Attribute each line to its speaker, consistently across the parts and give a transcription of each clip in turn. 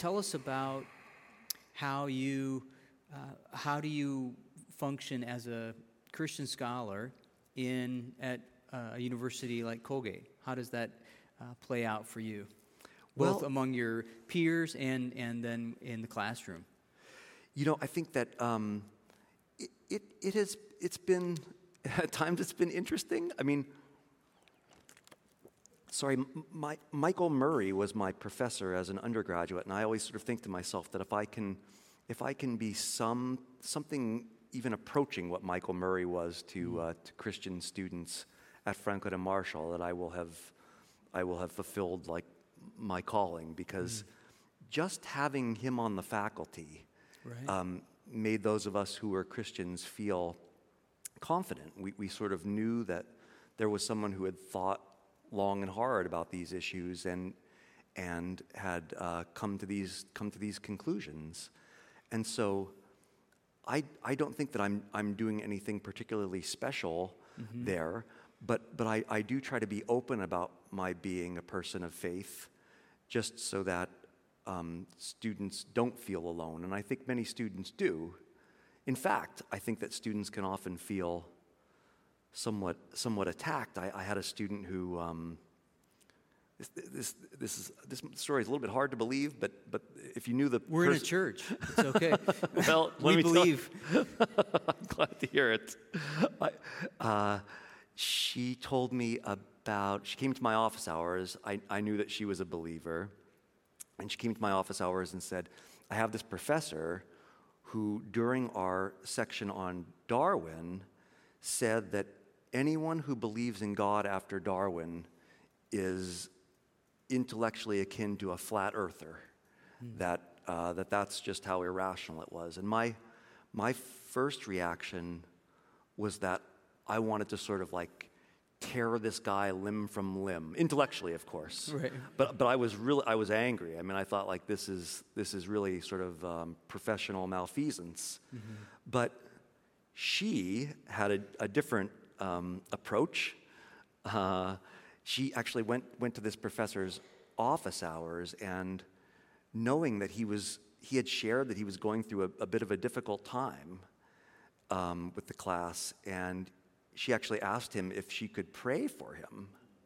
Speaker 1: tell us about how do you function as a Christian scholar at a university like Colgate? How does that play out for you, both among your peers and then in the classroom?
Speaker 2: I think that it's been at times it's been interesting. I mean, Michael Murray was my professor as an undergraduate, and I always sort of think to myself that if I can be something even approaching what Michael Murray was to Christian students at Franklin and Marshall, that I will have fulfilled like my calling, because just having him on the faculty made those of us who were Christians feel confident. We sort of knew that there was someone who had thought long and hard about these issues and had come to these conclusions. And so I don't think that I'm doing anything particularly special there, but I do try to be open about my being a person of faith, just so that students don't feel alone. And I think many students do. In fact, I think that students can often feel somewhat attacked. I had a student who this story is a little bit hard to believe, but if you knew
Speaker 1: we're in a church, it's okay.
Speaker 2: Well,
Speaker 1: we believe.
Speaker 2: I'm glad to hear it. She told me she came to my office hours. I knew that she was a believer, and she came to my office hours and said, "I have this professor who, during our section on Darwin, said that anyone who believes in God after Darwin is intellectually akin to a flat earther, that's just how irrational it was." And my first reaction was that I wanted to sort of like tear this guy limb from limb, intellectually, of course.
Speaker 1: Right.
Speaker 2: But I was angry. I mean, I thought like this is really sort of professional malfeasance. But she had a different approach. She actually went to this professor's office hours, and knowing that he had shared that he was going through a bit of a difficult time with the class, and she actually asked him if she could pray for him.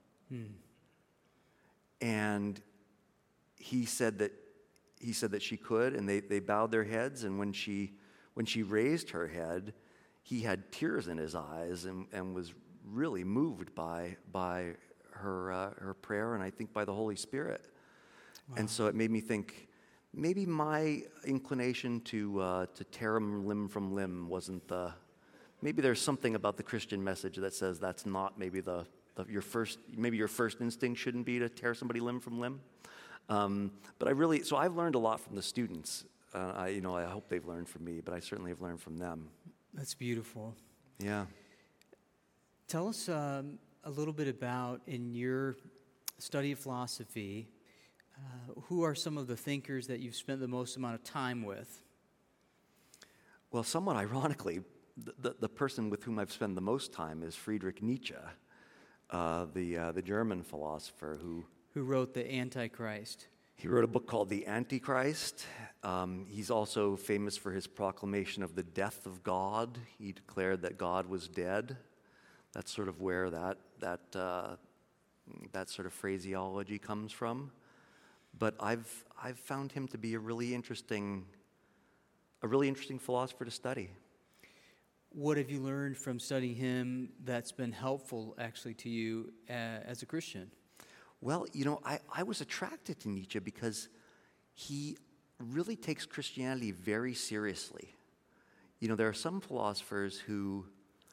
Speaker 2: And he said that she could, and they bowed their heads, and when she raised her head, he had tears in his eyes and was really moved by her prayer, and I think by the Holy Spirit. Wow. And so it made me think, maybe my inclination to tear him limb from limb wasn't maybe there's something about the Christian message that says that's not maybe your first instinct shouldn't be to tear somebody limb from limb. But I've learned a lot from the students. I hope they've learned from me, but I certainly have learned from them.
Speaker 1: That's beautiful.
Speaker 2: Yeah.
Speaker 1: Tell us a little bit about, in your study of philosophy, who are some of the thinkers that you've spent the most amount of time with?
Speaker 2: Well, somewhat ironically, the person with whom I've spent the most time is Friedrich Nietzsche, the German philosopher who
Speaker 1: wrote The Antichrist.
Speaker 2: He wrote a book called The Antichrist. He's also famous for his proclamation of the death of God. He declared that God was dead. That's sort of where that sort of phraseology comes from. But I've found him to be a really interesting philosopher to study.
Speaker 1: What have you learned from studying him that's been helpful actually to you as a Christian?
Speaker 2: Well, I was attracted to Nietzsche because he really takes Christianity very seriously. There are some philosophers who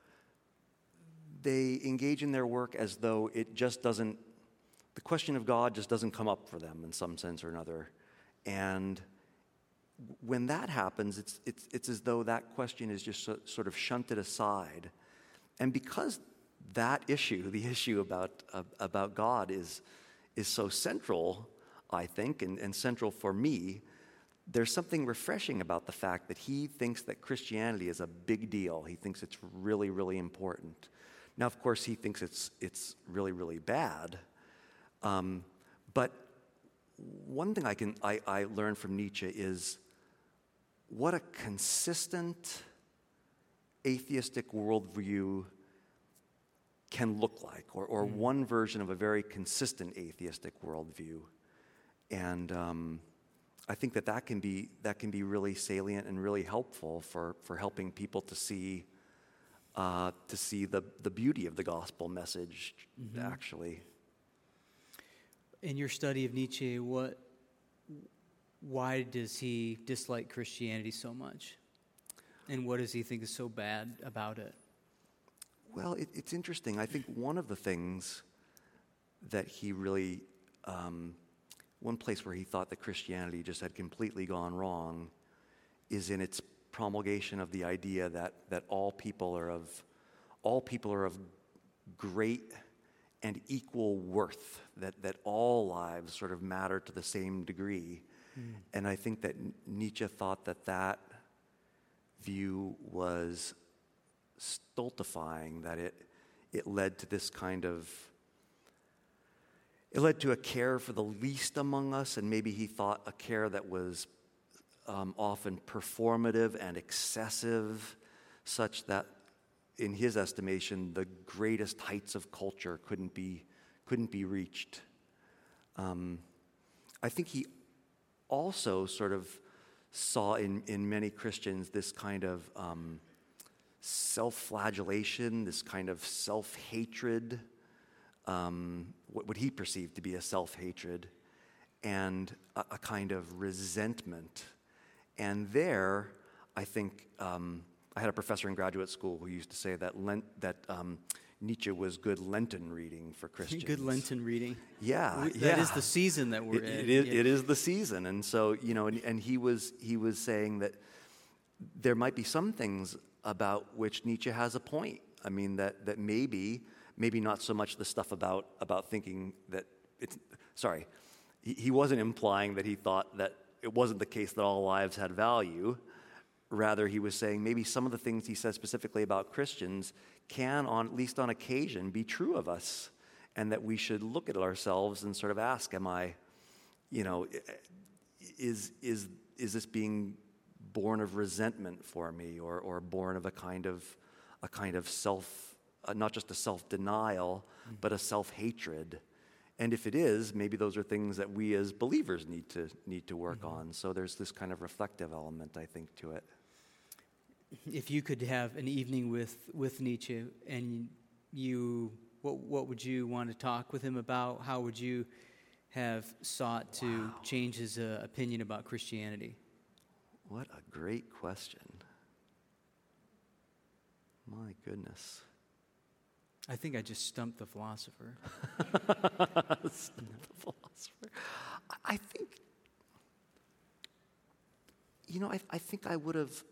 Speaker 2: they engage in their work as though the question of God just doesn't come up for them in some sense or another. And when that happens, it's as though that question is just sort of shunted aside. And because that issue, the issue about God is so central, I think, and central for me, there's something refreshing about the fact that he thinks that Christianity is a big deal. He thinks it's really, really important. Now, of course, he thinks it's really, really bad. But one thing I learned from Nietzsche is what a consistent atheistic worldview can look like, or one version of a very consistent atheistic worldview. And I think that can be really salient and really helpful for helping people to see the beauty of the gospel message, actually.
Speaker 1: In your study of Nietzsche, why does he dislike Christianity so much? And what does he think is so bad about it?
Speaker 2: Well, it's interesting. I think one of the things that he really, one place where he thought that Christianity just had completely gone wrong is in its promulgation of the idea that all people are of great and equal worth, that all lives sort of matter to the same degree. And I think that Nietzsche thought that view was stultifying, that it led to this kind of, it led to a care for the least among us, and maybe he thought a care that was often performative and excessive, such that in his estimation the greatest heights of culture couldn't be reached. I think he also sort of saw in many Christians this kind of self-flagellation, this kind of self-hatred, what he perceived to be a self-hatred, and a kind of resentment. And there, I think, I had a professor in graduate school who used to say that Nietzsche was good Lenten reading for Christians.
Speaker 1: Good Lenten reading.
Speaker 2: Yeah,
Speaker 1: That is the season that we're in.
Speaker 2: It is the season, and so and he was saying that there might be some things about which Nietzsche has a point. I mean that maybe not so much the stuff about thinking that it's sorry. He wasn't implying that he thought that it wasn't the case that all lives had value. Rather, he was saying maybe some of the things he says specifically about Christians can, at least on occasion, be true of us, and that we should look at ourselves and sort of ask, am I, is this being born of resentment for me, or born of a kind of self, not just a self-denial, but a self-hatred? And if it is, maybe those are things that we as believers need to work on. So there's this kind of reflective element, I think, to it.
Speaker 1: If you could have an evening with Nietzsche, and what would you want to talk with him about? How would you have sought to change his opinion about Christianity?
Speaker 2: What a great question. My goodness.
Speaker 1: I think I just stumped the philosopher.
Speaker 2: I think, I think I would have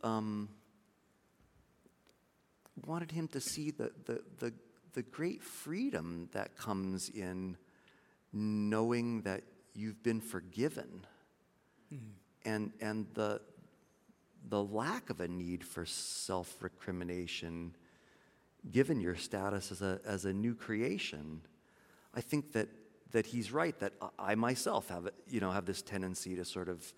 Speaker 2: wanted him to see the great freedom that comes in knowing that you've been forgiven, and the lack of a need for self-recrimination given your status as a new creation. I think that he's right, that I myself have this tendency to sort of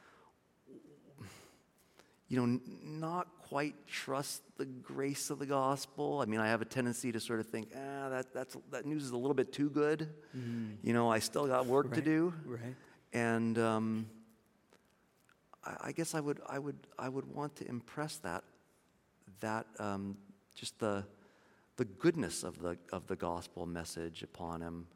Speaker 2: not quite trust the grace of the gospel. I mean, I have a tendency to sort of think, that news is a little bit too good. I still got work to do.
Speaker 1: Right.
Speaker 2: And I guess I would want to impress that just the goodness of the gospel message upon him.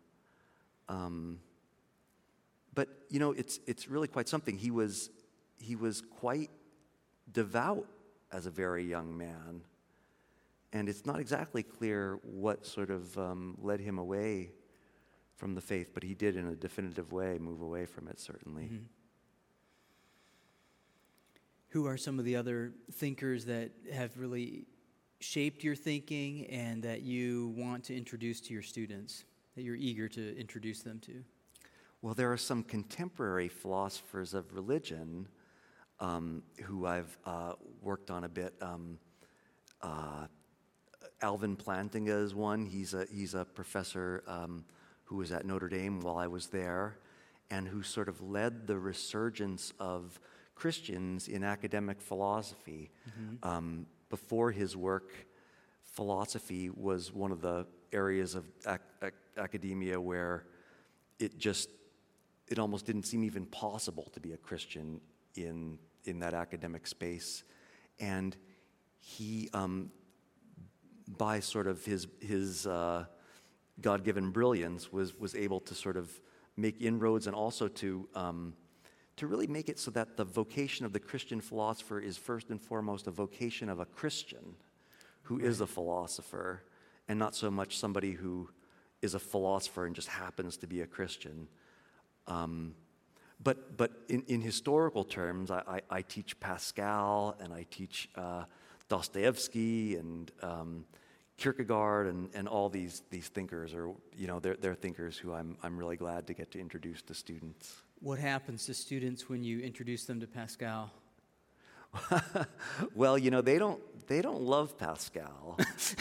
Speaker 2: But it's really quite something. He was quite devout as a very young man, and it's not exactly clear what sort of led him away from the faith, but he did in a definitive way move away from it, certainly.
Speaker 1: Mm-hmm. Who are some of the other thinkers that have really shaped your thinking and that you want to introduce to your students, that you're eager to introduce them to?
Speaker 2: Well, there are some contemporary philosophers of religion who I've worked on a bit. Alvin Plantinga is one. He's a professor who was at Notre Dame while I was there, and who sort of led the resurgence of Christians in academic philosophy. Before his work, philosophy was one of the areas of academia where it almost didn't seem even possible to be a Christian in that academic space. And he, by sort of his God-given brilliance, was able to sort of make inroads, and also to really make it so that the vocation of the Christian philosopher is first and foremost a vocation of a Christian who is a philosopher, and not so much somebody who is a philosopher and just happens to be a Christian. But in historical terms, I teach Pascal, and I teach Dostoevsky and Kierkegaard, and all these thinkers, or they're thinkers who I'm really glad to get to introduce to students.
Speaker 1: What happens to students when you introduce them to Pascal?
Speaker 2: Well, they don't love Pascal.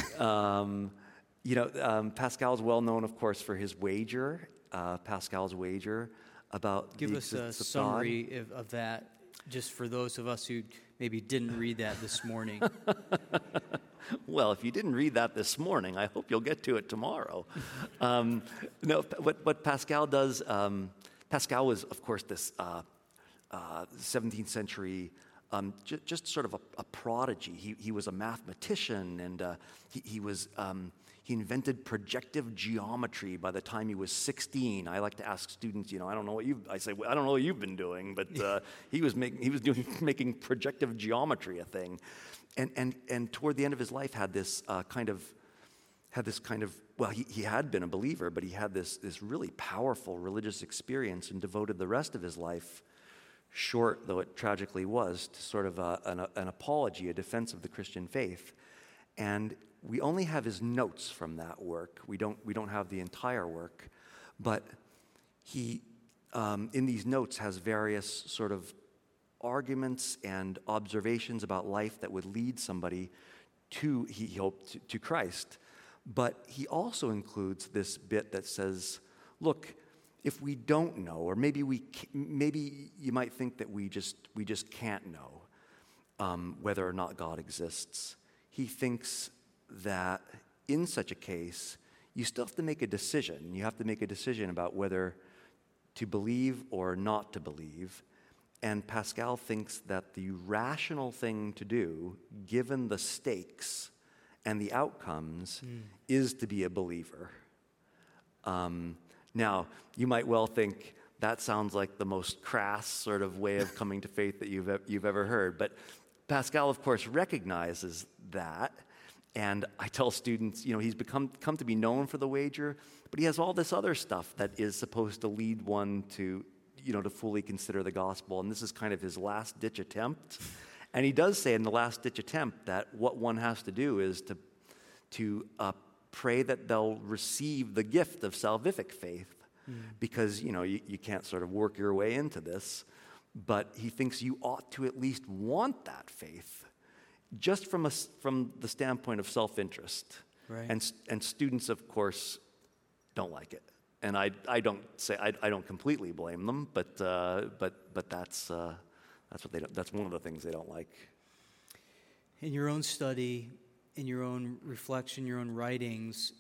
Speaker 2: Pascal is well known, of course, for his wager, Pascal's wager about
Speaker 1: Give
Speaker 2: the
Speaker 1: us a
Speaker 2: existence of God.
Speaker 1: summary of that, just for those of us who maybe didn't read that this morning.
Speaker 2: Well, if you didn't read that this morning, I hope you'll get to it tomorrow. No, what Pascal does, Pascal was, of course, this 17th century, just sort of a prodigy. He was a mathematician, and he invented projective geometry by the time he was 16. I like to ask students, I don't know what you've been doing, but he was making projective geometry a thing, and toward the end of his life had this kind of well, he had been a believer, but he had this really powerful religious experience, and devoted the rest of his life, short though it tragically was, to sort of an apology, a defense of the Christian faith. And we only have his notes from that work. We don't have the entire work, but he in these notes has various sort of arguments and observations about life that would lead somebody to, he hoped, to Christ. But he also includes this bit that says, look, if we don't know, or maybe you might think that we just can't know whether or not God exists. He thinks that in such a case, you still have to make a decision. You have to make a decision about whether to believe or not to believe. And Pascal thinks that the rational thing to do, given the stakes and the outcomes, is to be a believer. Now, you might well think that sounds like the most crass sort of way of coming to faith that you've ever heard. But Pascal, of course, recognizes that. And I tell students, he's come to be known for the wager, but he has all this other stuff that is supposed to lead one to fully consider the gospel. And this is kind of his last-ditch attempt. And he does say in the last-ditch attempt that what one has to do is to pray that they'll receive the gift of salvific faith, because you can't sort of work your way into this. But he thinks you ought to at least want that faith, just from the standpoint of self-interest.
Speaker 1: Right.
Speaker 2: And students, of course, don't like it. And I don't completely blame them, but that's what they don't, that's one of the things they don't like.
Speaker 1: In your own study, in your own reflection, your own writings,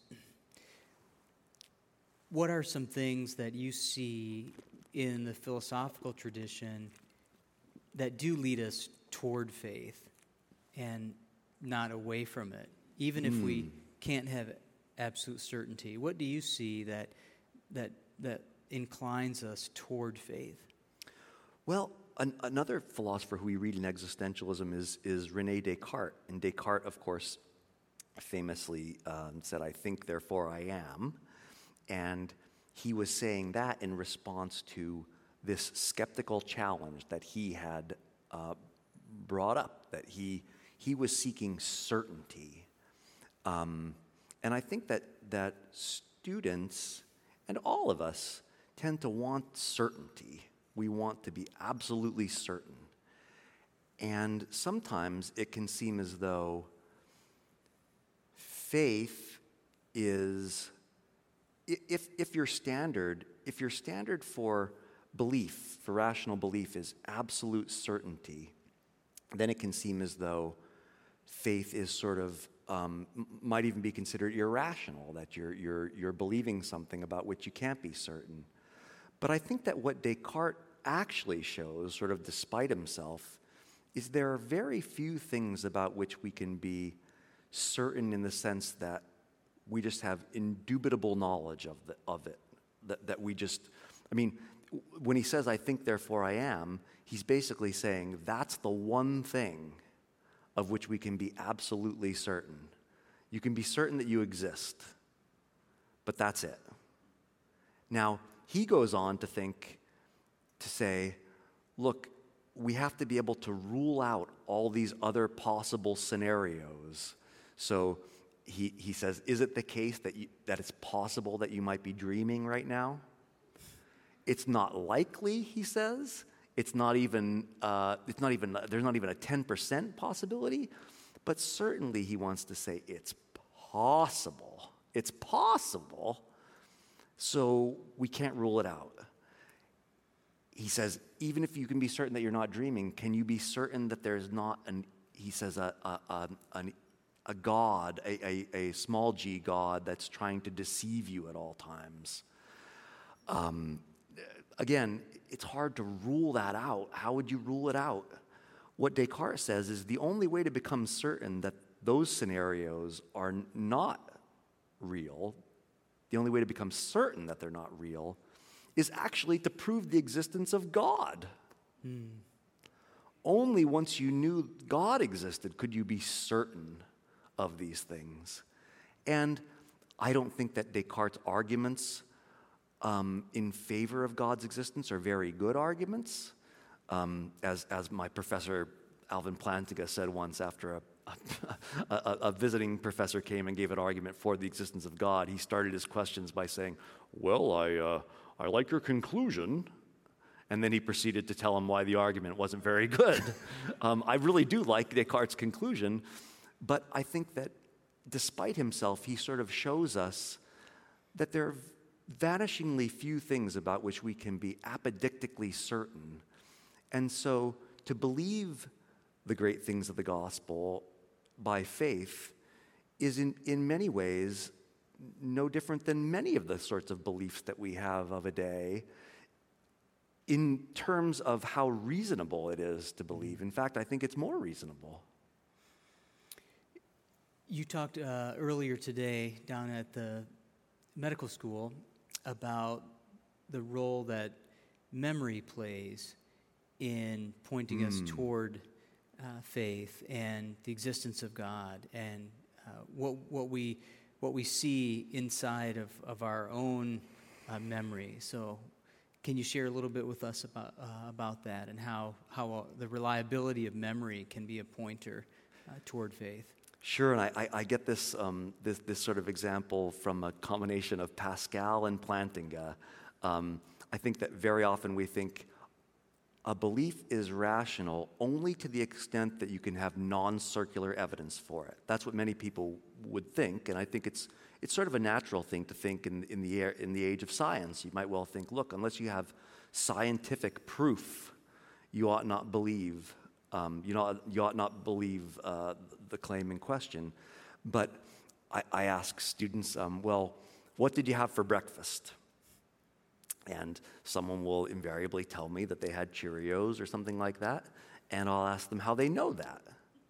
Speaker 1: what are some things that you see in the philosophical tradition that do lead us toward faith and not away from it, even if we can't have absolute certainty? What do you see that inclines us toward faith?
Speaker 2: Well, another philosopher who we read in existentialism is René Descartes. And Descartes, of course, famously said, "I think, therefore I am." And he was saying that in response to this skeptical challenge that he had brought up, that he was seeking certainty. And I think that students and all of us tend to want certainty. We want to be absolutely certain. And sometimes it can seem as though faith is, if your standard for belief, for rational belief, is absolute certainty, then it can seem as though faith is sort of, might even be considered irrational, that you're believing something about which you can't be certain. But I think that what Descartes actually shows, sort of despite himself, is there are very few things about which we can be certain in the sense that we just have indubitable knowledge of it. That we just, I mean, when he says, "I think, therefore I am," he's basically saying that's the one thing of which we can be absolutely certain. You can be certain that you exist, but that's it. Now, he goes on to say, look, we have to be able to rule out all these other possible scenarios. So he says, is it the case that it's possible that you might be dreaming right now? It's not likely, he says. There's not even a 10% possibility, but certainly he wants to say it's possible. It's possible, so we can't rule it out. He says, even if you can be certain that you're not dreaming, can you be certain that there's not a God, a small g God that's trying to deceive you at all times? Again, it's hard to rule that out. How would you rule it out? What Descartes says is the only way to become certain that those scenarios are not real, the only way to become certain that they're not real, is actually to prove the existence of God. Only once you knew God existed could you be certain of these things. And I don't think that Descartes' arguments in favor of God's existence are very good arguments. As my professor Alvin Plantinga said once after a visiting professor came and gave an argument for the existence of God, he started his questions by saying, well, I like your conclusion. And then he proceeded to tell him why the argument wasn't very good. I really do like Descartes' conclusion, but I think that despite himself, he sort of shows us that there are vanishingly few things about which we can be apodictically certain. And so to believe the great things of the gospel by faith is in many ways no different than many of the sorts of beliefs that we have of a day in terms of how reasonable it is to believe. In fact, I think it's more reasonable.
Speaker 1: You talked earlier today down at the medical school about the role that memory plays in pointing us toward faith and the existence of God, and what we see inside of our own memory. So can you share a little bit with us about that, and how the reliability of memory can be a pointer toward faith?
Speaker 2: Sure, and I get this sort of example from a combination of Pascal and Plantinga. I think that very often we think a belief is rational only to the extent that you can have non-circular evidence for it. That's what many people would think, and I think it's sort of a natural thing to think in the age of science. You might well think, look, unless you have scientific proof, you ought not believe. You ought not believe the claim in question. But I ask students, well, what did you have for breakfast? And someone will invariably tell me that they had Cheerios or something like that, and I'll ask them how they know that.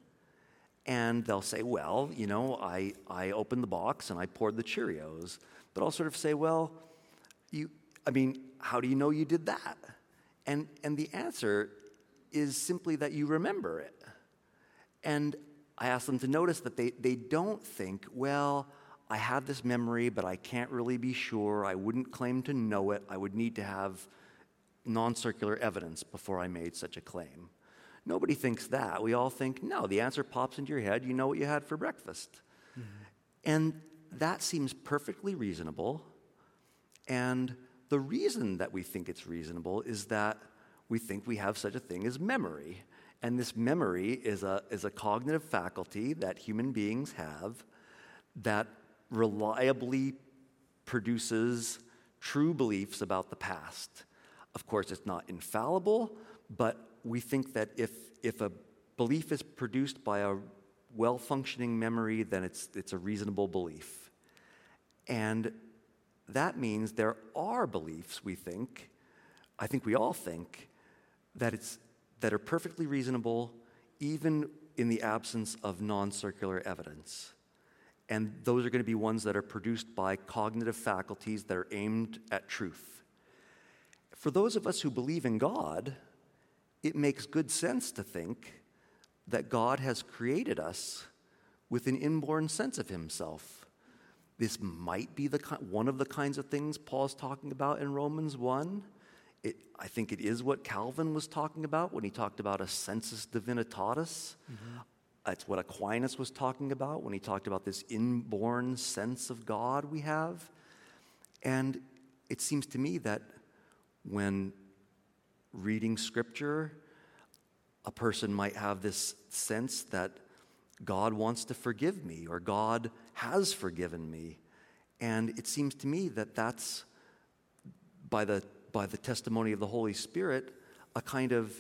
Speaker 2: And they'll say, well, I opened the box and I poured the Cheerios. But I'll sort of say, well, how do you know you did that? And the answer is simply that you remember it. And I ask them to notice that they don't think, well, I have this memory, but I can't really be sure. I wouldn't claim to know it. I would need to have non-circular evidence before I made such a claim. Nobody thinks that. We all think, no, the answer pops into your head. You know what you had for breakfast. Mm-hmm. And that seems perfectly reasonable. And the reason that we think it's reasonable is that we think we have such a thing as memory. And this memory is a cognitive faculty that human beings have that reliably produces true beliefs about the past. Of course, it's not infallible, but we think that if a belief is produced by a well-functioning memory, then it's a reasonable belief. And that means there are beliefs, I think we all think, that are perfectly reasonable even in the absence of non-circular evidence. And those are going to be ones that are produced by cognitive faculties that are aimed at truth. For those of us who believe in God, it makes good sense to think that God has created us with an inborn sense of himself. This might be one of the kinds of things Paul's talking about in Romans 1. I think it is what Calvin was talking about when he talked about a sensus divinitatis. Mm-hmm. That's what Aquinas was talking about when he talked about this inborn sense of God we have. And it seems to me that when reading Scripture, a person might have this sense that God wants to forgive me or God has forgiven me. And it seems to me that that's, by the testimony of the Holy Spirit, a kind of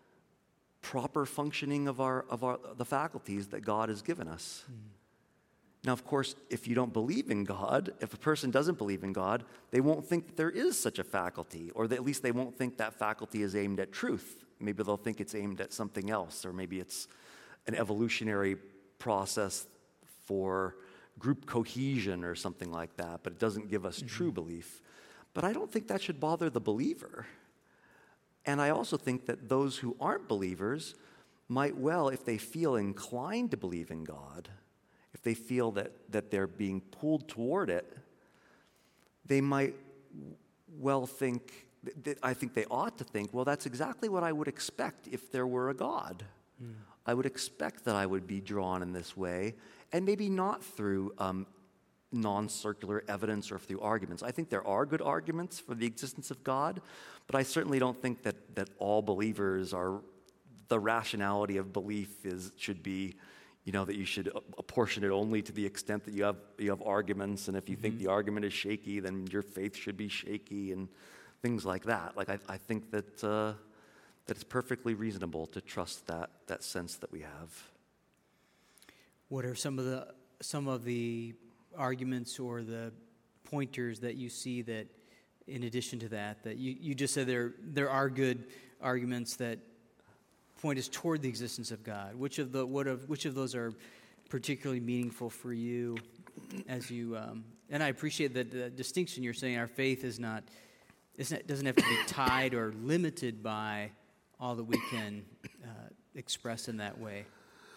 Speaker 2: proper functioning of the faculties that God has given us. Mm. Now, of course, if you don't believe in God, if a person doesn't believe in God, they won't think that there is such a faculty, or at least they won't think that faculty is aimed at truth. Maybe they'll think it's aimed at something else, or maybe it's an evolutionary process for group cohesion or something like that, but it doesn't give us true belief. But I don't think that should bother the believer. And I also think that those who aren't believers might well, if they feel inclined to believe in God, if they feel that they're being pulled toward it, they might well think, I think they ought to think, well, that's exactly what I would expect if there were a God. Mm. I would expect that I would be drawn in this way, and maybe not through non-circular evidence or through arguments. I think there are good arguments for the existence of God, but I certainly don't think that all believers are, the rationality of belief should be, that you should apportion it only to the extent that you have arguments, and if you think the argument is shaky, then your faith should be shaky and things like that. Like I think that it's perfectly reasonable to trust that sense that we have.
Speaker 1: What are some of the arguments or the pointers that you see that, in addition to that you just said there are good arguments that point us toward the existence of God? Which of those are particularly meaningful for you as you and I appreciate the distinction you're saying. Our faith doesn't have to be tied or limited by all that we can express in that way.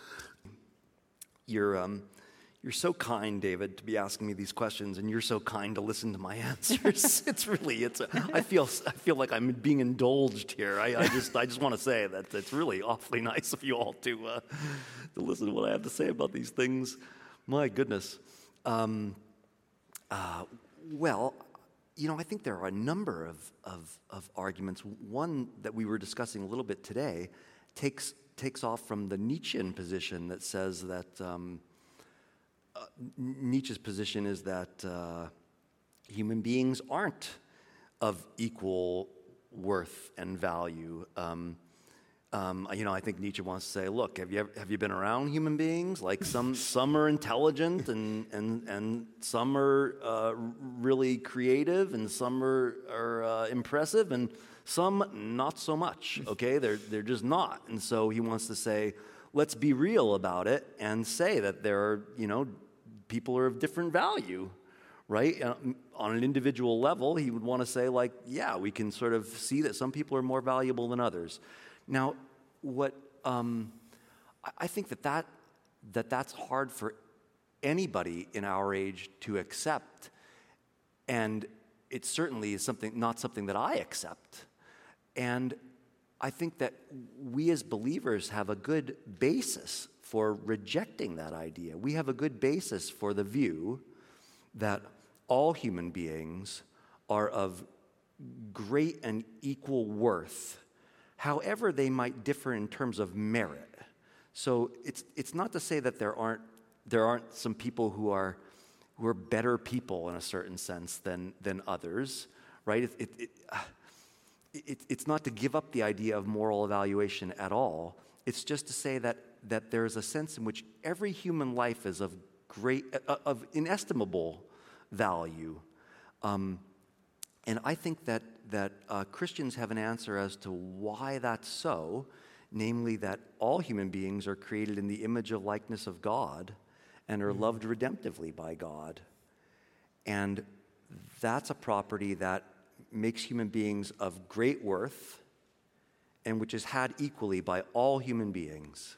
Speaker 2: You're so kind, David, to be asking me these questions, and you're so kind to listen to my answers. I feel like I'm being indulged here. I just want to say that it's really awfully nice of you all to listen to what I have to say about these things. My goodness. Well, I think there are a number of arguments. One that we were discussing a little bit today takes off from the Nietzschean position that says that Nietzsche's position is that human beings aren't of equal worth and value. I think Nietzsche wants to say, look, have you been around human beings? Like some are intelligent and some are really creative and some are impressive and some not so much. Okay, they're just not. And so he wants to say, let's be real about it and say that there are people are of different value, right? On an individual level, he would want to say, like, yeah, we can sort of see that some people are more valuable than others. Now, what I think that's hard for anybody in our age to accept, and it certainly is not something that I accept. And I think that we as believers have a good basis for rejecting that idea. We have a good basis for the view that all human beings are of great and equal worth, however they might differ in terms of merit. So it's not to say that there aren't some people who are better people in a certain sense than others, right? it's not to give up the idea of moral evaluation at all. It's just to say that there is a sense in which every human life is of of inestimable value. And I think that Christians have an answer as to why that's so, namely that all human beings are created in the image of likeness of God and are loved redemptively by God. And that's a property that makes human beings of great worth and which is had equally by all human beings.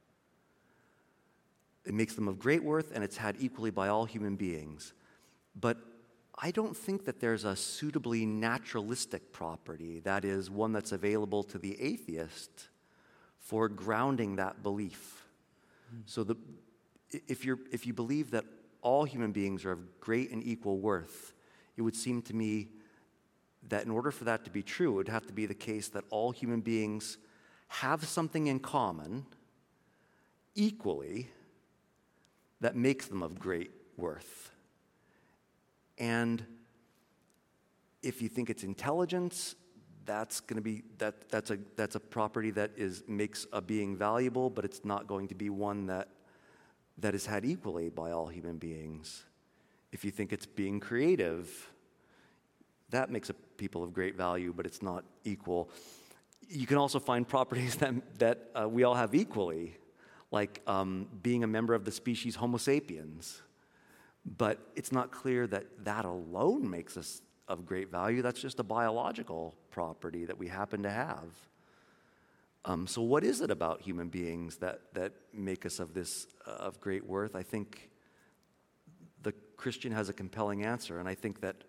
Speaker 2: It makes them of great worth, and it's had equally by all human beings. But I don't think that there's a suitably naturalistic property, that is, one that's available to the atheist, for grounding that belief. So if you believe that all human beings are of great and equal worth, it would seem to me that in order for that to be true, it would have to be the case that all human beings have something in common equally that makes them of great worth. And if you think it's intelligence, that's going to be that's a property that makes a being valuable, but it's not going to be one that is had equally by all human beings. If you think it's being creative, that makes people of great value, but it's not equal. You can also find properties that we all have equally, like being a member of the species Homo sapiens. But it's not clear that alone makes us of great value. That's just a biological property that we happen to have. So what is it about human beings that make us of great worth? I think the Christian has a compelling answer, and I think that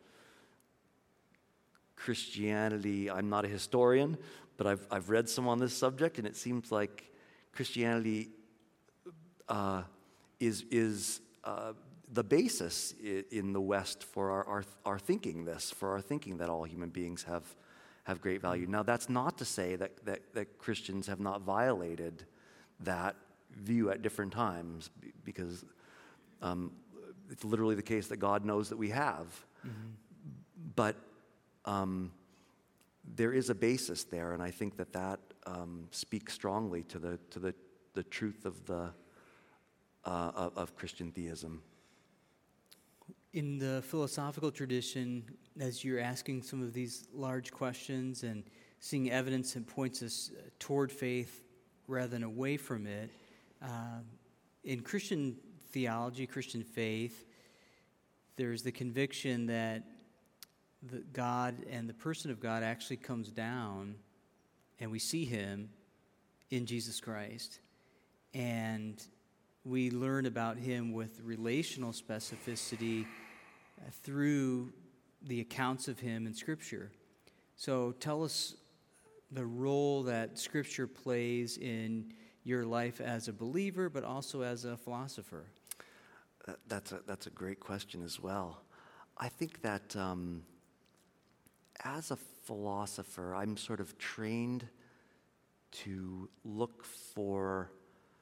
Speaker 2: Christianity, I'm not a historian, but I've read some on this subject, and it seems like Christianity is the basis in the West for our thinking that all human beings have great value. Now, that's not to say that Christians have not violated that view at different times, because it's literally the case that God knows that we have. Mm-hmm. But there is a basis there, and I think that speaks strongly to the truth of Christian theism.
Speaker 1: In the philosophical tradition, as you're asking some of these large questions and seeing evidence that points us toward faith rather than away from it, in Christian theology, Christian faith, there's the conviction that God and the person of God actually comes down, and we see him in Jesus Christ. And we learn about him with relational specificity through the accounts of him in Scripture. So tell us the role that Scripture plays in your life as a believer, but also as a philosopher.
Speaker 2: That's a great question as well. I think that as a philosopher, I'm sort of trained to look for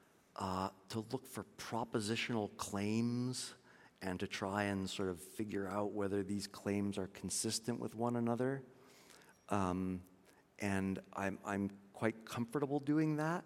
Speaker 2: propositional claims and to try and sort of figure out whether these claims are consistent with one another. And I'm quite comfortable doing that.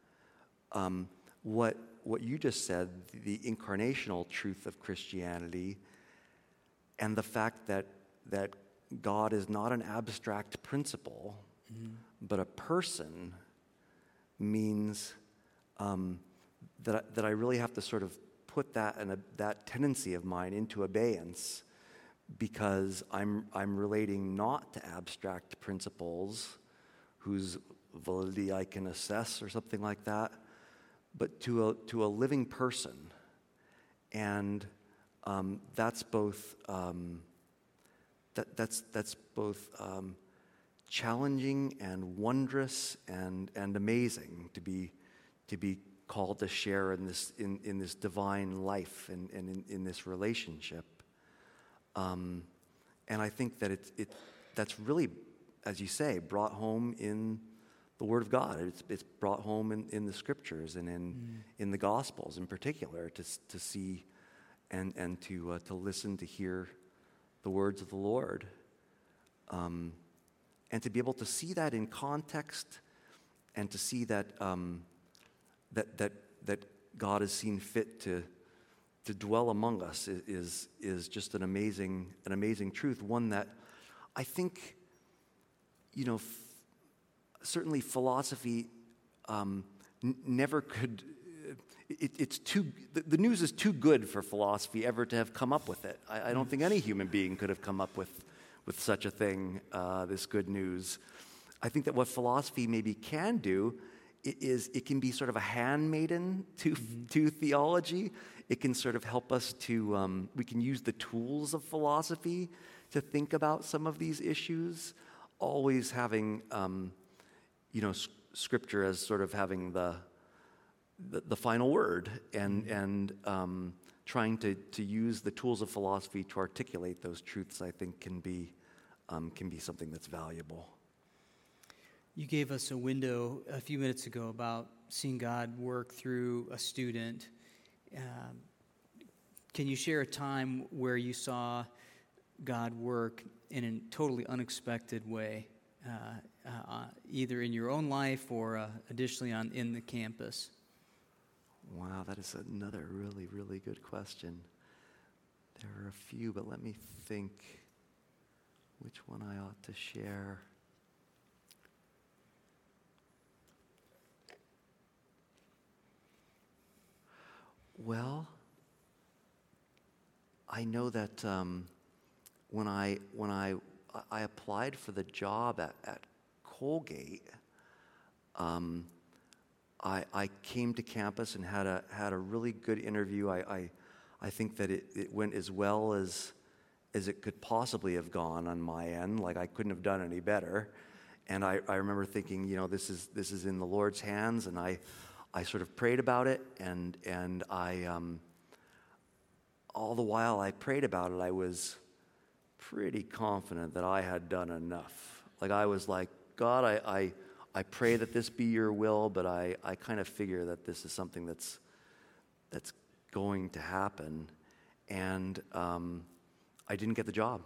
Speaker 2: What you just said, the incarnational truth of Christianity, and the fact that God is not an abstract principle, but a person, means that I really have to sort of put that tendency of mine into abeyance, because I'm relating not to abstract principles whose validity I can assess or something like that, but to a living person, and that's both that's both challenging and wondrous and amazing to be called to share in this divine life and in this relationship. And I think that that's really, as you say, brought home in the Word of God. It's brought home in the Scriptures and in the Gospels in particular, to see and to listen, to hear the words of the Lord. and to be able to see that in context, and to see that that God has seen fit to dwell among us is just an amazing truth. One that I think, certainly philosophy never could. It's too. The news is too good for philosophy ever to have come up with it. I don't think any human being could have come up with such a thing. This good news. I think that what philosophy maybe can do is it can be sort of a handmaiden to theology. It can sort of help us to. We can use the tools of philosophy to think about some of these issues. Always having, Scripture as sort of having the final word, and trying to use the tools of philosophy to articulate those truths, I think can be something that's valuable.
Speaker 1: You gave us a window a few minutes ago about seeing God work through a student. Can you share a time where you saw God work in a totally unexpected way, either in your own life or additionally in the campus?
Speaker 2: Wow, that is another really, really good question. There are a few, but let me think which one I ought to share. Well, I know that when I applied for the job at Colgate, I came to campus and had a really good interview. I think that it went as well as it could possibly have gone on my end. Like, I couldn't have done any better. And I remember thinking, this is in the Lord's hands, and I sort of prayed about it, and I all the while I prayed about it, I was pretty confident that I had done enough. Like, I was like, God, I pray that this be your will, but I kind of figure that this is something that's going to happen. And I didn't get the job.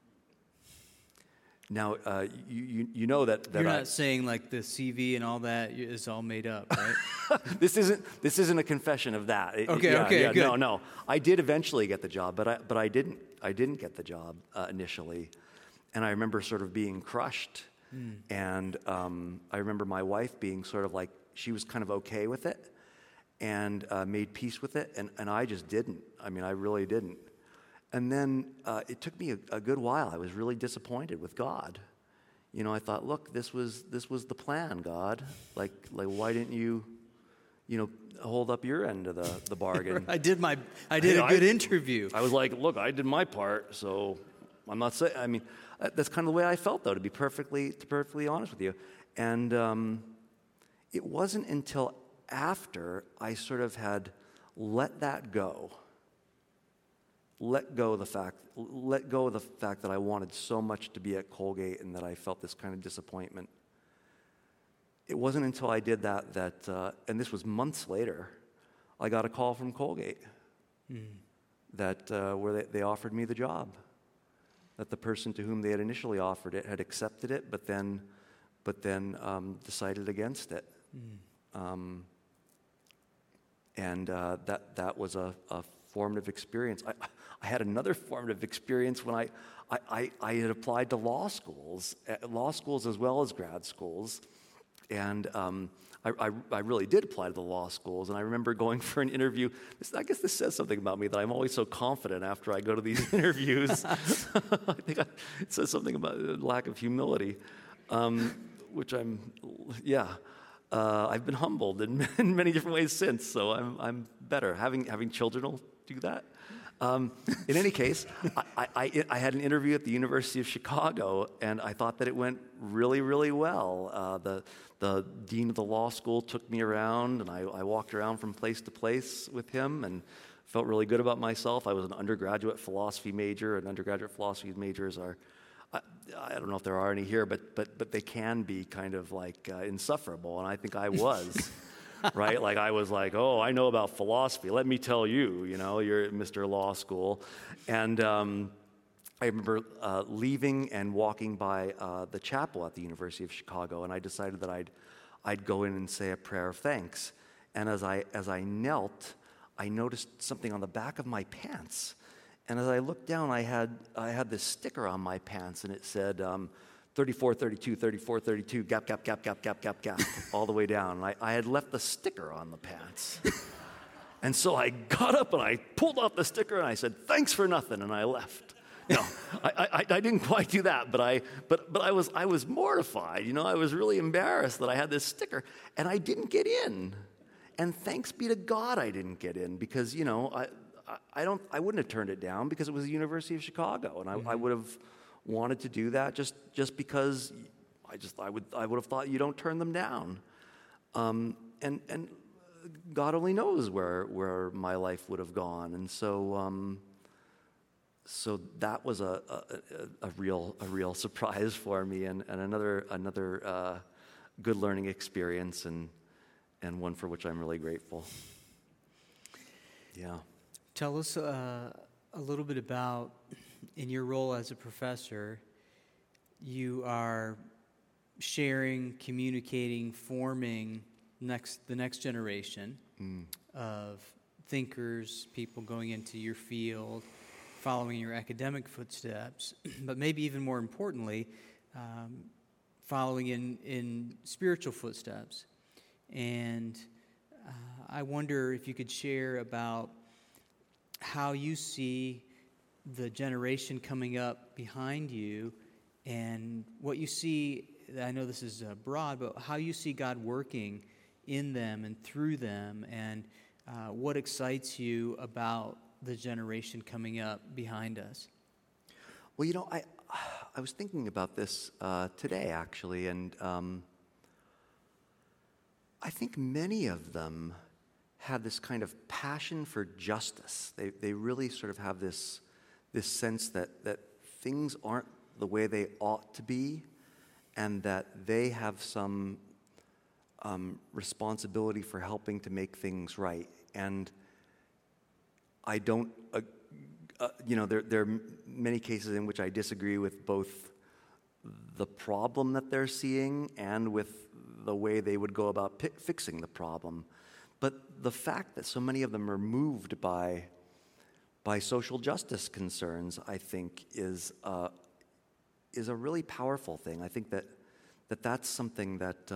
Speaker 2: Now, you know that
Speaker 1: you're not saying like the CV and all that is all made up, right?
Speaker 2: This isn't a confession of that.
Speaker 1: Okay, good.
Speaker 2: No. I did eventually get the job, but I didn't get the job initially, and I remember sort of being crushed. And I remember my wife being sort of like, she was kind of okay with it and made peace with it, and I just didn't. I mean, I really didn't. And then it took me a good while. I was really disappointed with God. I thought, look, this was the plan, God. Like why didn't you, hold up your end of the bargain?
Speaker 1: I did a good interview.
Speaker 2: I was like, look, I did my part, so I'm not saying. I mean, that's kind of the way I felt, though, to be perfectly honest with you. And it wasn't until after I sort of had let that go. Let go of the fact that I wanted so much to be at Colgate and that I felt this kind of disappointment. It wasn't until I did that, and this was months later, I got a call from Colgate that where they offered me the job. That the person to whom they had initially offered it had accepted it, but then decided against it. And that was a formative experience. I had another formative experience when I had applied to law schools as well as grad schools, and I really did apply to the law schools. And I remember going for an interview. I guess this says something about me that I'm always so confident after I go to these interviews. I think it says something about lack of humility, which I've been humbled in many different ways since. So I'm better. Having children will do that. In any case, I had an interview at the University of Chicago, and I thought that it went really, really well. The dean of the law school took me around, and I walked around from place to place with him and felt really good about myself. I was an undergraduate philosophy major, and undergraduate philosophy majors are, I don't know if there are any here, but they can be kind of like insufferable, and I think I was. Right? Like, I was like, oh, I know about philosophy. Let me tell you, you're at Mr. Law School. And I remember leaving and walking by the chapel at the University of Chicago, and I decided that I'd go in and say a prayer of thanks. And as I knelt, I noticed something on the back of my pants. And as I looked down, I had this sticker on my pants, and it said 3432, 3432, gap, gap, gap, gap, gap, gap, gap, all the way down. And I had left the sticker on the pants. And so I got up and I pulled off the sticker and I said, "Thanks for nothing," and I left. No, I didn't quite do that, but I was mortified. You know, I was really embarrassed that I had this sticker, and I didn't get in. And thanks be to God I didn't get in, because, you know, I wouldn't have turned it down because it was the University of Chicago, and I would have wanted to do that just because I would have thought you don't turn them down. And God only knows where my life would have gone, and so that was a real surprise for me, and another good learning experience, and one for which I'm really grateful. Yeah.
Speaker 1: Tell us a little bit about, in your role as a professor, you are sharing, communicating, forming the next generation of thinkers, people going into your field, following your academic footsteps, but maybe even more importantly, following in spiritual footsteps. And I wonder if you could share about how you see the generation coming up behind you and what you see. I know this is broad, but how you see God working in them and through them, and what excites you about the generation coming up behind us.
Speaker 2: Well, you know, I was thinking about this today, actually, and I think many of them have this kind of passion for justice. They really sort of have this sense that things aren't the way they ought to be, and that they have some responsibility for helping to make things right. And I don't, there are many cases in which I disagree with both the problem that they're seeing and with the way they would go about fixing the problem. But the fact that so many of them are moved by social justice concerns, I think, is a really powerful thing. I think that's something that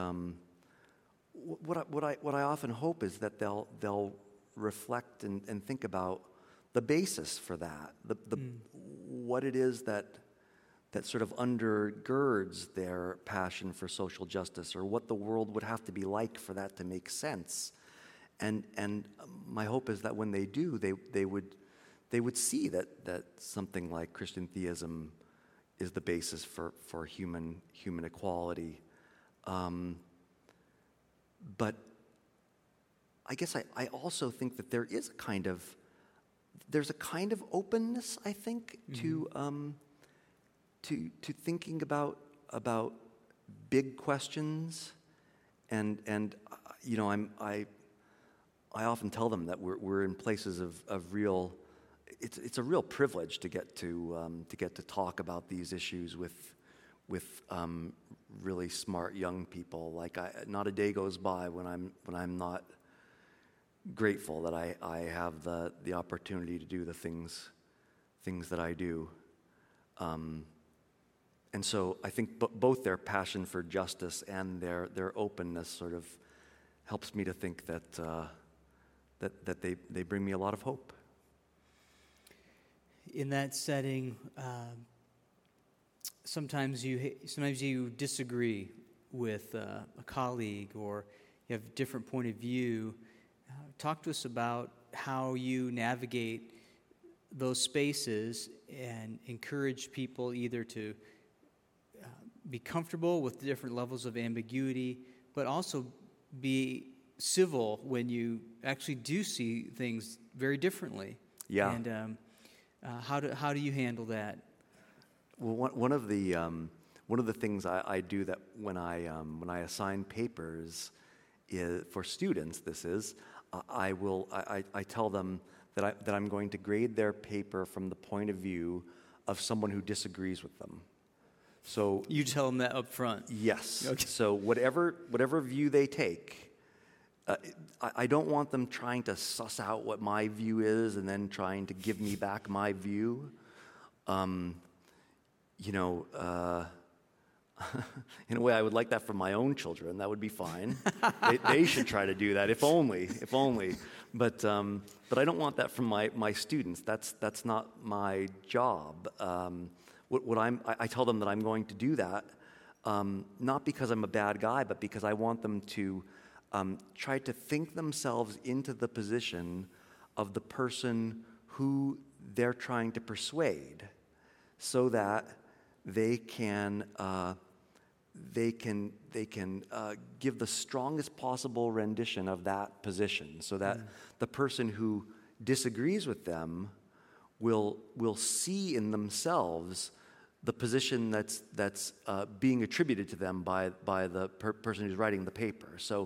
Speaker 2: what I often hope is that they'll reflect and think about the basis for that, what it is that sort of undergirds their passion for social justice, or what the world would have to be like for that to make sense. And my hope is that when they do, they would see that something like Christian theism is the basis for human equality. But I guess I also think that there's a kind of openness, I think, to thinking about big questions, and you know, I often tell them that we're in places of real. It's a real privilege to get to talk about these issues with really smart young people. Like, not a day goes by when I'm not grateful that I have the opportunity to do the things that I do. And so I think both their passion for justice and their openness sort of helps me to think that they bring me a lot of hope.
Speaker 1: In that setting, sometimes you disagree with a colleague, or you have a different point of view. Talk to us about how you navigate those spaces and encourage people either to be comfortable with different levels of ambiguity, but also be civil when you actually do see things very differently.
Speaker 2: Yeah.
Speaker 1: And how do you handle that?
Speaker 2: Well, one of the things I do that when I assign papers for students, I tell them that I'm going to grade their paper from the point of view of someone who disagrees with them. So
Speaker 1: You tell them that up front.
Speaker 2: yes.
Speaker 1: Okay.
Speaker 2: So whatever view they take, I don't want them trying to suss out what my view is and then trying to give me back my view. In a way, I would like that for my own children. That would be fine. They should try to do that, if only. But I don't want that from my students. That's not my job. I tell them that I'm going to do that, not because I'm a bad guy, but because I want them to try to think themselves into the position of the person who they're trying to persuade, so that they can give the strongest possible rendition of that position, so that the person who disagrees with them will see in themselves the position that's being attributed to them by the person who's writing the paper. So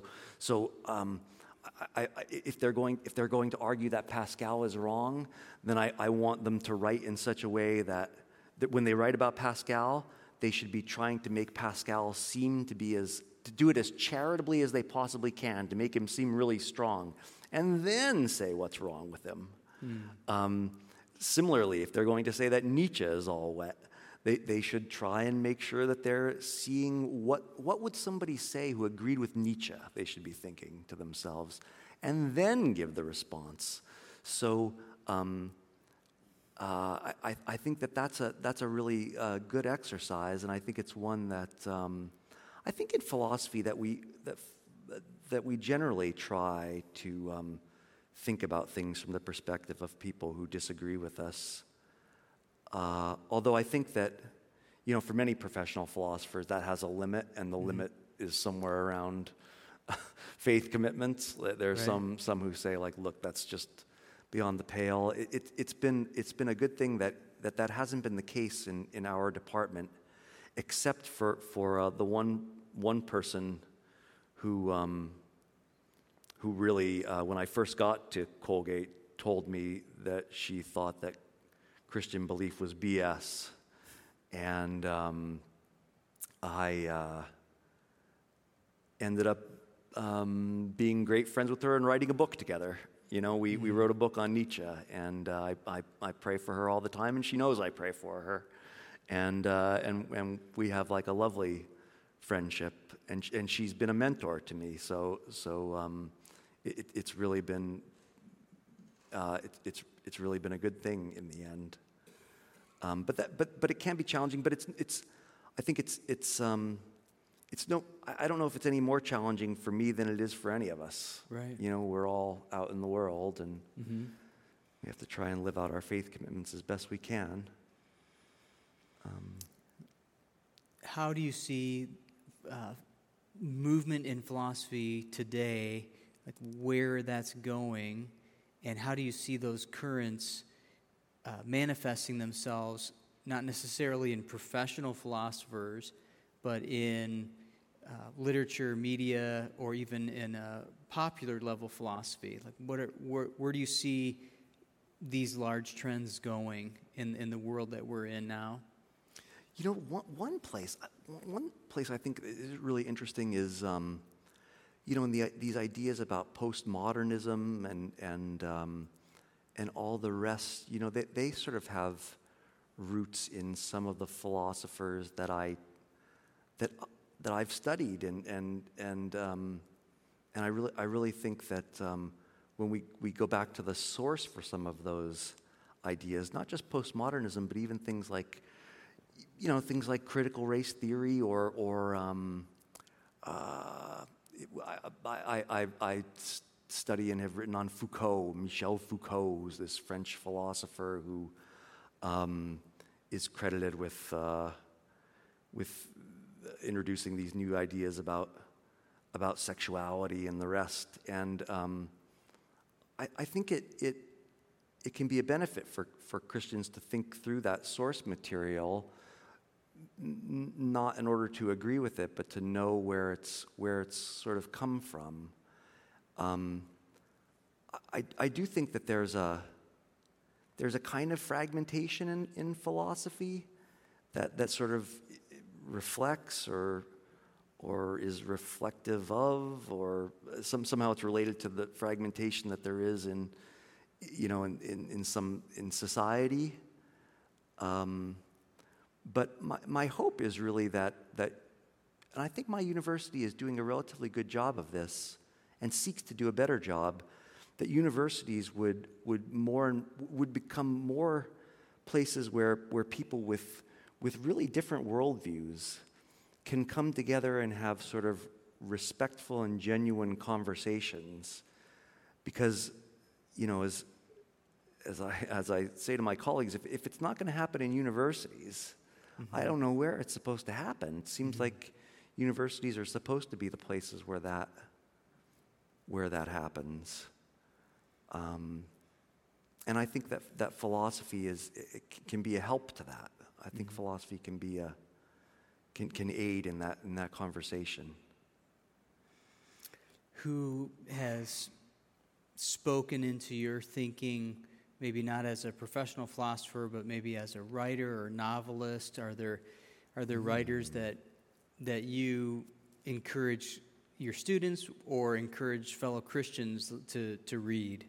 Speaker 2: if they're going to argue that Pascal is wrong, then I want them to write in such a way that when they write about Pascal, they should be trying to make Pascal seem to do it as charitably as they possibly can, to make him seem really strong, and then say what's wrong with him. Similarly, if they're going to say that Nietzsche is all wet, they should try and make sure that they're seeing what would somebody say who agreed with Nietzsche, they should be thinking to themselves, and then give the response. So I think that's a really good exercise, and I think it's one that I think in philosophy that we generally try to think about things from the perspective of people who disagree with us. Although I think that, for many professional philosophers, that has a limit, and the limit is somewhere around faith commitments. There are
Speaker 1: Right.
Speaker 2: some who say, like, look, that's just beyond the pale. It's been a good thing that hasn't been the case in our department, except for the one person who really, when I first got to Colgate, told me that she thought that Christian belief was BS, and I ended up being great friends with her and writing a book together. We wrote a book on Nietzsche, and I pray for her all the time, and she knows I pray for her, and we have like a lovely friendship, and she's been a mentor to me. So it's really been it's really been a good thing in the end. But it can be challenging. But I think I don't know if it's any more challenging for me than it is for any of us.
Speaker 1: Right.
Speaker 2: We're all out in the world, and we have to try and live out our faith commitments as best we can.
Speaker 1: How do you see movement in philosophy today, like where that's going, and how do you see those currents manifesting themselves, not necessarily in professional philosophers, but in literature, media, or even in popular level philosophy? Like, where do you see these large trends going in the world that we're in now?
Speaker 2: One place I think is really interesting is, in these ideas about postmodernism and all the rest. They sort of have roots in some of the philosophers that I've studied, and I really think that when we go back to the source for some of those ideas, not just postmodernism, but even things like critical race theory or I study and have written on Foucault. Michel Foucault, who's this French philosopher who is credited with introducing these new ideas about sexuality and the rest. And I think it can be a benefit for Christians to think through that source material, not in order to agree with it, but to know where it's sort of come from. I do think that there's a there's a kind of fragmentation in philosophy that sort of reflects or is reflective of, or somehow it's related to the fragmentation that there is in society. But my hope is really that, and I think my university is doing a relatively good job of this, and seeks to do a better job, that universities would become more places where people with really different worldviews can come together and have sort of respectful and genuine conversations. Because, as I say to my colleagues, if it's not going to happen in universities, I don't know where it's supposed to happen. It seems like universities are supposed to be the places where that happens. And I think that philosophy can be a help to that. I think philosophy can be can aid in that conversation.
Speaker 1: Who has spoken into your thinking, maybe not as a professional philosopher, but maybe as a writer or novelist? Are there writers that you encourage your students or encourage fellow Christians to read?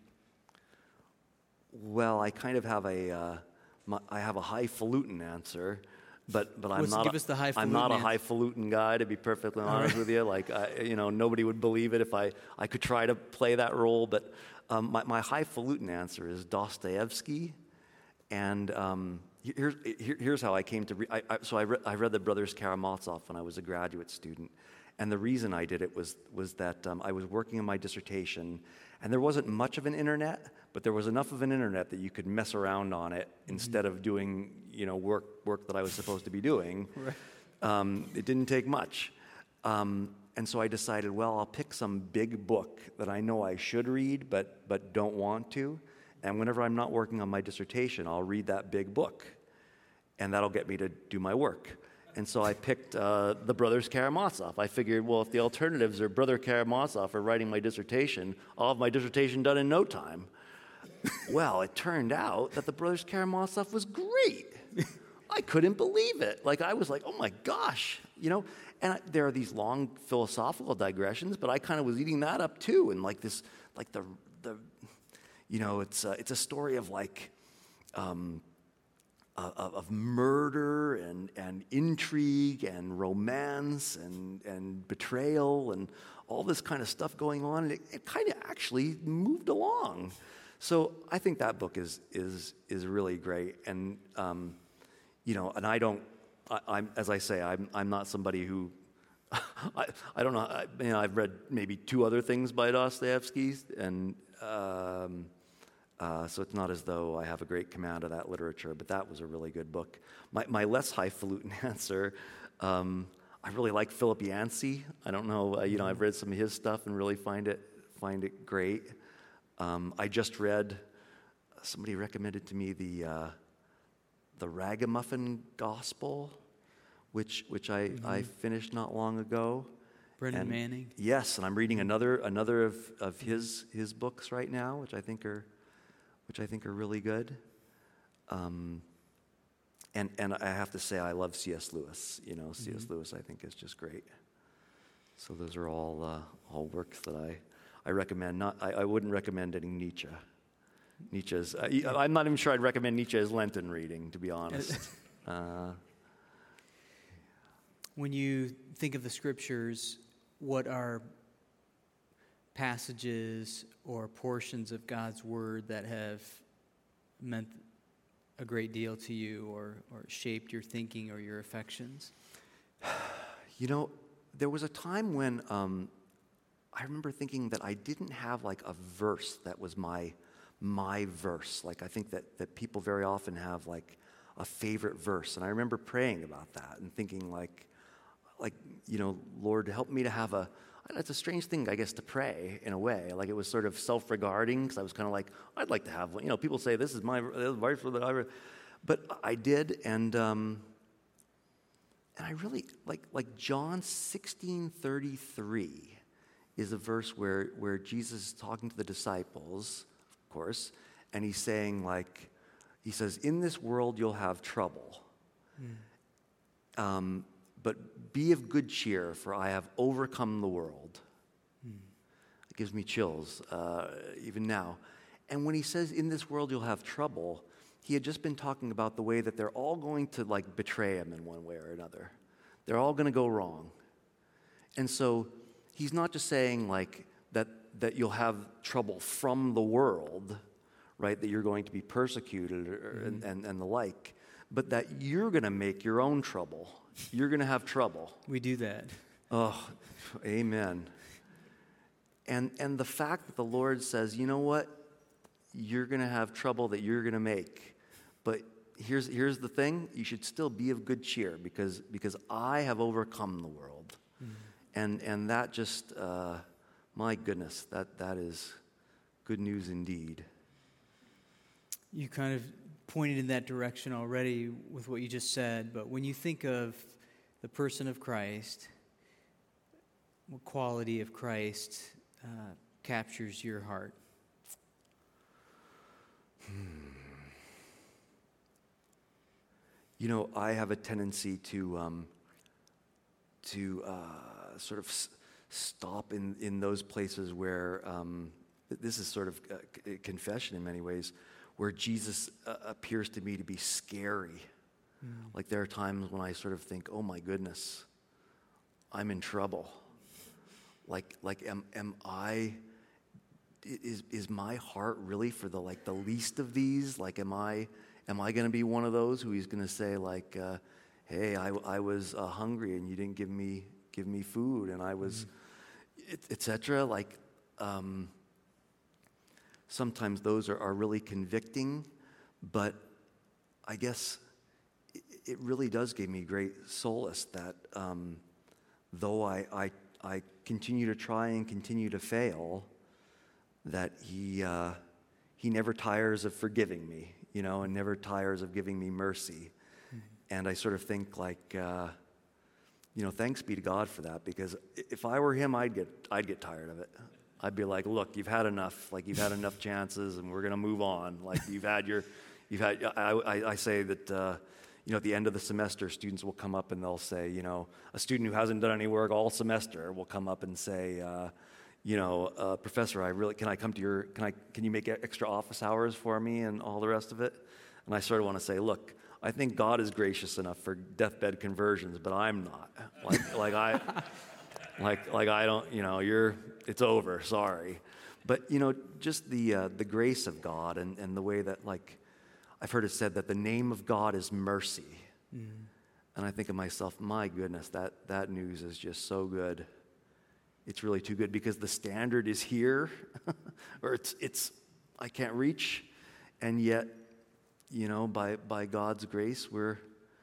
Speaker 2: Well, I kind of have a highfalutin answer, but I'm not.
Speaker 1: Give us the highfalutin
Speaker 2: I'm not a
Speaker 1: answer.
Speaker 2: highfalutin guy, to be perfectly honest with you. Like, nobody would believe it if I could try to play that role. But my highfalutin answer is Dostoevsky, and here's how I came to read. I read the Brothers Karamazov when I was a graduate student. And the reason I did it was that I was working on my dissertation, and there wasn't much of an internet, but there was enough of an internet that you could mess around on it instead of doing, work that I was supposed to be doing.
Speaker 1: Right.
Speaker 2: It didn't take much. And so I decided, well, I'll pick some big book that I know I should read, but don't want to. And whenever I'm not working on my dissertation, I'll read that big book, and that'll get me to do my work. And so I picked the Brothers Karamazov. I figured, well, if the alternatives are Brother Karamazov or writing my dissertation, I'll have my dissertation done in no time. Well, it turned out that the Brothers Karamazov was great. I couldn't believe it. Like, I was like, oh my gosh, And there are these long philosophical digressions, but I kind of was eating that up too. And like this, like it's a story of like, of murder and intrigue and romance and betrayal and all this kind of stuff going on. And it kind of actually moved along. So I think that book is really great. And and I'm as I say, I'm not somebody who I don't know. I've read maybe 2 other things by Dostoevsky, and so it's not as though I have a great command of that literature, but that was a really good book. My less highfalutin answer, I really like Philip Yancey. I don't know, I've read some of his stuff and really find it great. I just read, somebody recommended to me the Ragamuffin Gospel, which I finished not long ago.
Speaker 1: Brennan Manning.
Speaker 2: Yes, and I'm reading another of his books right now, which I think are really good. And I have to say I love C.S. Lewis. C.S. Lewis I think is just great. So those are all works that I recommend. I wouldn't recommend any Nietzsche. Nietzsche's. I'm not even sure I'd recommend Nietzsche as Lenten reading, to be honest.
Speaker 1: When you think of the scriptures, what are passages or portions of God's word that have meant a great deal to you or shaped your thinking or your affections?
Speaker 2: There was a time when I remember thinking that I didn't have like a verse that was my verse. Like, I think that people very often have like a favorite verse. And I remember praying about that and thinking like, Lord, help me to have it's a strange thing, I guess, to pray in a way. Like, it was sort of self-regarding, because I was kind of like, I'd like to have one. People say this is my verse that I read. But I did, and I really, like John 16:33 is a verse where Jesus is talking to the disciples, of course, and he's saying like, he says, in this world you'll have trouble. But be of good cheer, for I have overcome the world. It gives me chills even now. And when he says, in this world you'll have trouble, he had just been talking about the way that they're all going to like betray him in one way or another. They're all going to go wrong. And so he's not just saying like that you'll have trouble from the world, right, that you're going to be persecuted and the like, but that you're going to make your own trouble. You're going to have trouble.
Speaker 1: We do that.
Speaker 2: Oh, amen. And the fact that the Lord says, you know what, you're going to have trouble that you're going to make, but here's the thing, you should still be of good cheer because I have overcome the world. And that just, my goodness, that is good news indeed.
Speaker 1: You kind of pointed in that direction already with what you just said, but when you think of the person of Christ, what quality of Christ captures your heart?
Speaker 2: You know, I have a tendency to sort of stop in those places where this is sort of a confession in many ways, where Jesus appears to me to be scary. Like there are times when I sort of think, oh my goodness, I'm in trouble. Like am I? Is my heart really for the least of these? Like am I going to be one of those who he's going to say like, hey, I was hungry and you didn't give me food, and I was, etc. Like sometimes those are really convicting, but I guess it really does give me great solace that though I continue to try and continue to fail, that he never tires of forgiving me, you know, and never tires of giving me mercy. And I sort of think like, you know, thanks be to God for that, because if I were him, I'd get tired of it. I'd be like, look, you've had enough. Like you've had enough chances, and we're gonna move on. Like I say that. You know, at the end of the semester, students will come up and they'll say, you know, a student who hasn't done any work all semester will come up and say, you know, Professor, can I come to can you make extra office hours for me and all the rest of it? And I sort of want to say, look, I think God is gracious enough for deathbed conversions, but I'm not. I don't, you know, it's over, sorry. But, you know, just the grace of God and the way that, like, I've heard it said that the name of God is mercy. And I think of myself, my goodness, that news is just so good. It's really too good, because the standard is here, or it's I can't reach, and yet, you know, by God's grace, we're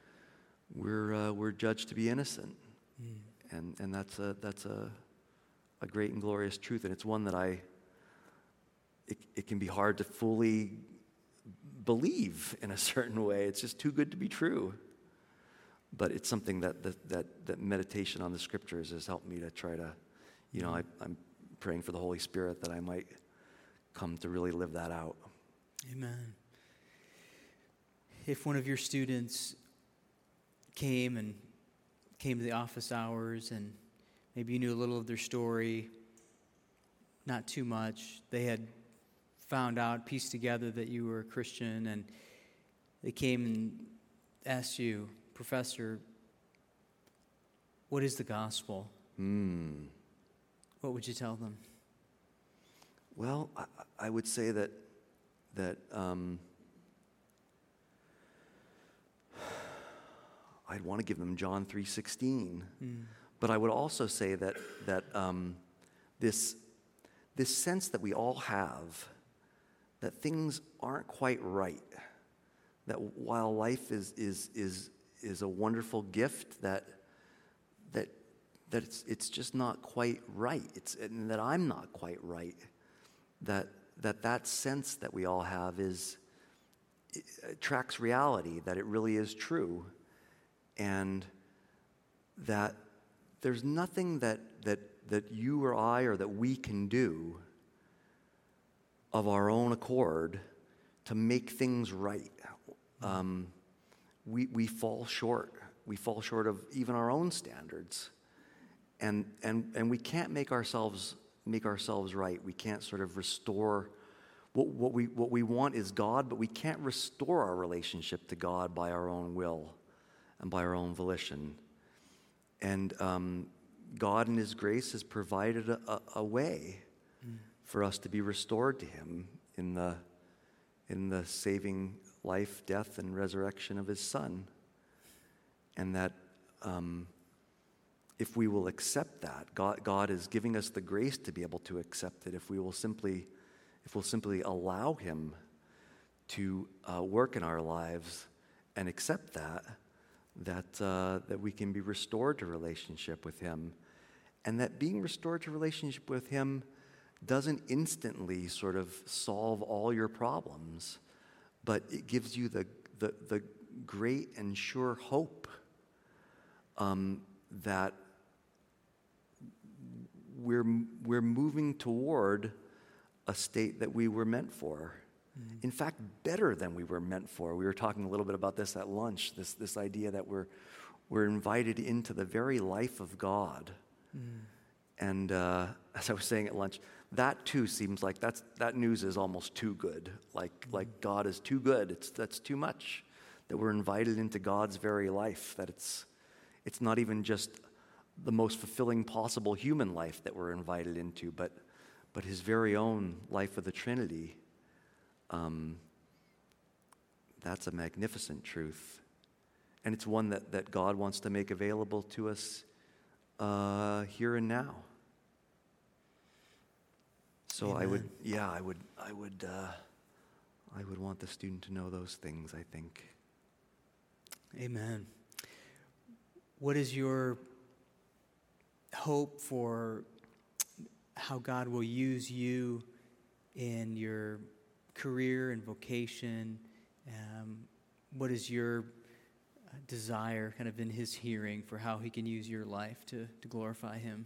Speaker 2: judged to be innocent, and that's a great and glorious truth, and it's one that it can be hard to fully believe in a certain way. It's just too good to be true. But it's something that meditation on the scriptures has helped me to try to, you know, I'm praying for the Holy Spirit that I might come to really live that out.
Speaker 1: Amen. If one of your students came to the office hours and maybe you knew a little of their story, not too much, they had found out, pieced together that you were a Christian, and they came and asked you, Professor, what is the gospel? What would you tell them?
Speaker 2: Well, I would say that I'd want to give them John 3:16, but I would also say that this sense that we all have, that things aren't quite right, that while life is a wonderful gift, that it's just not quite right. And that I'm not quite right. That sense that we all have it tracks reality. That it really is true, and that there's nothing that you or I or that we can do of our own accord make things right. We fall short. We fall short of even our own standards, and we can't make ourselves right. We can't sort of restore. What we want is God, but we can't restore our relationship to God by our own will and by our own volition. And God in His grace has provided a way for us to be restored to Him in the saving life, death, and resurrection of His Son. And that if we will accept that, God is giving us the grace to be able to accept it. If we'll simply allow Him to work in our lives and accept that we can be restored to relationship with Him, and that being restored to relationship with Him doesn't instantly sort of solve all your problems, but it gives you the great and sure hope that we're moving toward a state that we were meant for. In fact, better than we were meant for. We were talking a little bit about this at lunch, this idea that we're invited into the very life of God. And as I was saying at lunch, that too seems like that news is almost too good. Like God is too good. That's too much. That we're invited into God's very life. That it's not even just the most fulfilling possible human life that we're invited into, but His very own life of the Trinity. That's a magnificent truth. And it's one that God wants to make available to us here and now. So
Speaker 1: Amen.
Speaker 2: I would want the student to know those things, I think.
Speaker 1: Amen. What is your hope for how God will use you in your career and vocation? What is your desire kind of in His hearing for how He can use your life to glorify Him?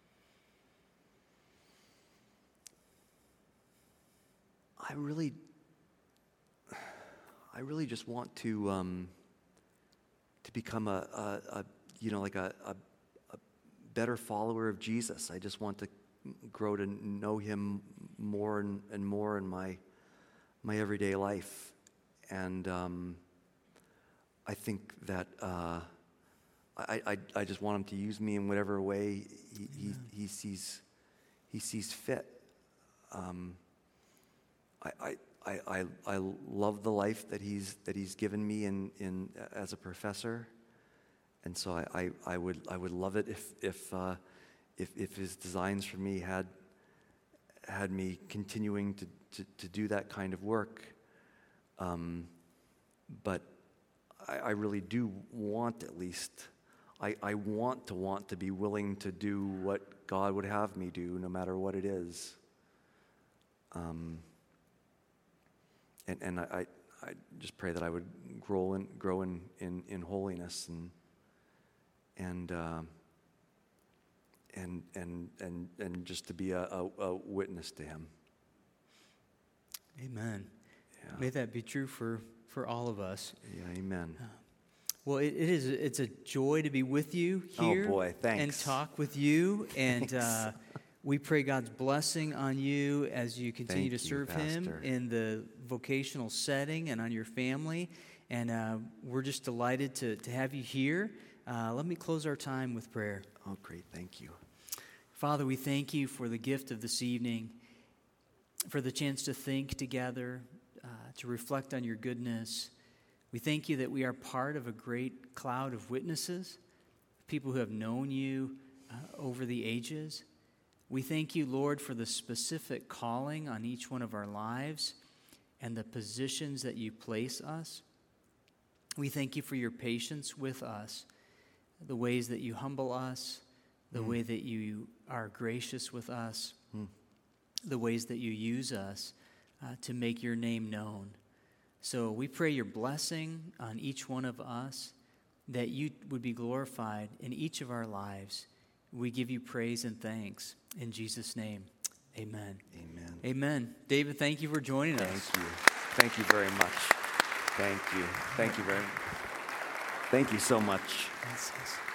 Speaker 2: I really just want to become a better follower of Jesus. I just want to grow to know Him more and more in my everyday life. And I think that I just want Him to use me in whatever way He sees fit. I love the life that he's given me in as a professor, and so I would love it if His designs for me had me continuing to do that kind of work. But I really do want, at least I want to be willing to do what God would have me do, no matter what it is. And I just pray that I would grow in holiness and just to be a witness to Him.
Speaker 1: Amen.
Speaker 2: Yeah.
Speaker 1: May that be true for all of us.
Speaker 2: Yeah, amen.
Speaker 1: Well, it's a joy to be with you here.
Speaker 2: Oh boy, thanks.
Speaker 1: And talk with you. And we pray God's blessing on you as you continue to serve Him in the vocational setting and on your family. And we're just delighted to have you here. Let me close our time with prayer.
Speaker 2: Oh, great. Thank you.
Speaker 1: Father, we thank you for the gift of this evening, for the chance to think together, to reflect on your goodness. We thank you that we are part of a great cloud of witnesses, people who have known you over the ages. We thank you, Lord, for the specific calling on each one of our lives and the positions that you place us. We thank you for your patience with us, the ways that you humble us, the way that you are gracious with us, the ways that you use us to make your name known. So we pray your blessing on each one of us, that you would be glorified in each of our lives. We give you praise and thanks. In Jesus' name, amen.
Speaker 2: Amen.
Speaker 1: Amen. David, thank you for joining us.
Speaker 2: Thank you. Thank you very much. Thank you. Thank you very much. Thank you so much.
Speaker 1: Yes, yes.